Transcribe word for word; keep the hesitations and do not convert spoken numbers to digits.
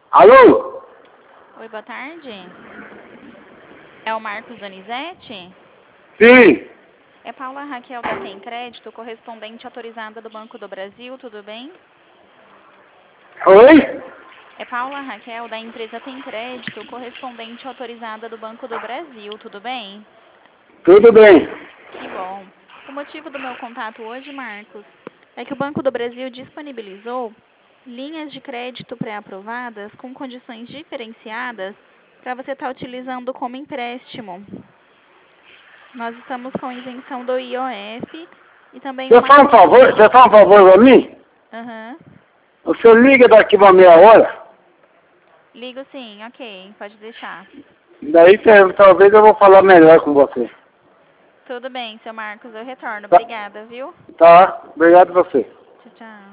Alô? Oi, boa tarde. É o Marcos Donizete? Sim. É Paula Raquel da Tem Crédito, correspondente autorizada do Banco do Brasil, tudo bem? Oi? É Paula Raquel da empresa Tem Crédito, correspondente autorizada do Banco do Brasil, tudo bem? Tudo bem. Que bom. O motivo do meu contato hoje, Marcos, é que o Banco do Brasil disponibilizou linhas de crédito pré-aprovadas com condições diferenciadas para você estar utilizando como empréstimo. Nós estamos com isenção do I O F e também Você uma faz um taxa. favor, você faz um favor pra mim? Aham. O senhor liga daqui uma meia hora, Ligo sim, ok, pode deixar. daí te- talvez eu vou falar melhor com você. Tudo bem, seu Marcos, eu retorno. Tá? Obrigada, viu? Tá? Obrigado a você. Tchau, tchau.